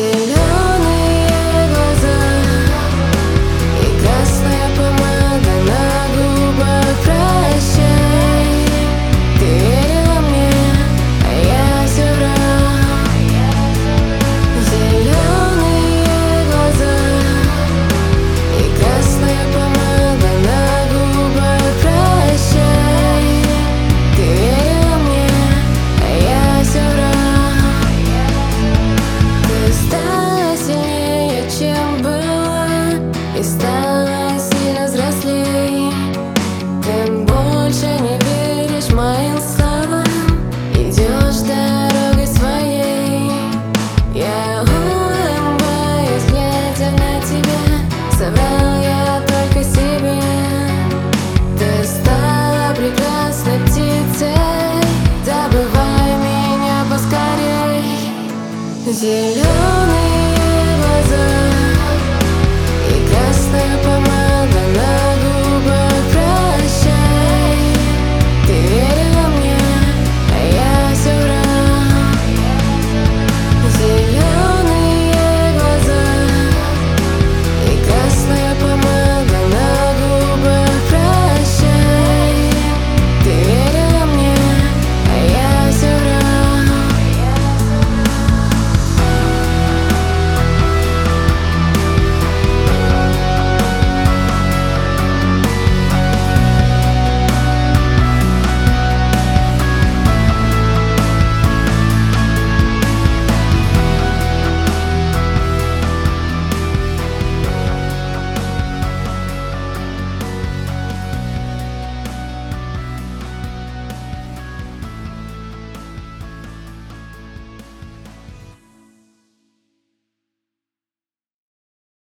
Зеленые глаза и красная помада на губах. Прощай, ты верила мне, а я все врал. Зеленые глаза и красная помада на губах. Прощай, ты верила мне, а я все врал. Ты стала сильнее, чем была, и стала сильно взрослей. Ты больше не веришь моим словам, идешь дорогой своей. Я улыбаюсь, глядя на тебя, соврал я только себе. Ты стала прекрасной птицей, забывай меня поскорей. Зеленый